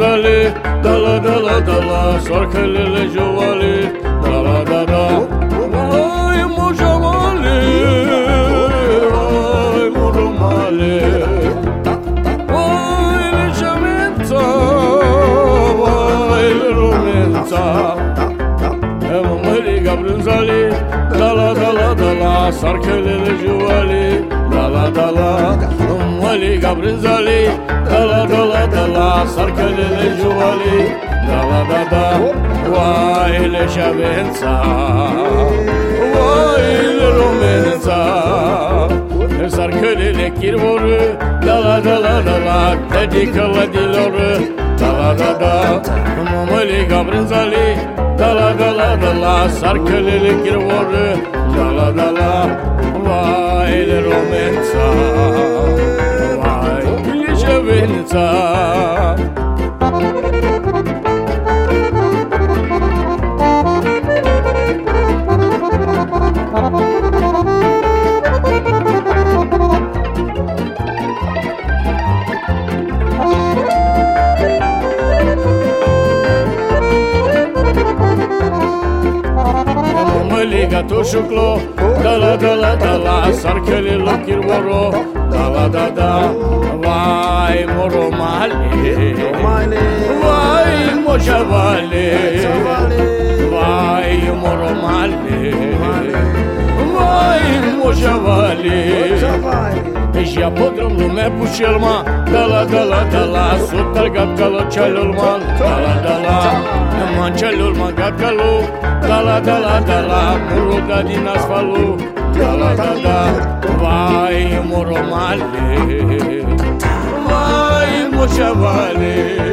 brânzale, da la da la da la, soarcălele jovale, da la da da. Vai mojavale, vai moromale, vai leșamența, vai romența. Măliga brânzale, da la da la da la, soarcălele jovale, da la da la. Măliga brânzale, da la da la da la, soarcălele jovale, da la da da. Vai leșamența, vai romența, soarcălele chirvoră, da la da la da la, dedică la diloră, da la da da. Măliga brânzale, da la da la da la, soarcălele chirvoră, da la da la. Vai romența, vai leșamența. Măliga tușuclo, da la da la da la, soarcălele chirvoro, da la da da. Vai moromale, vai mojavale, vai moromale, vai mojavale. Și apodrăm lumea pușelma, da la da la da la, sutar gatcalo celulman, da la da la. Man celulman gatcalo, da la da la da la, muruga din asfalu, da la da da. Vai moromale, vai mojavale.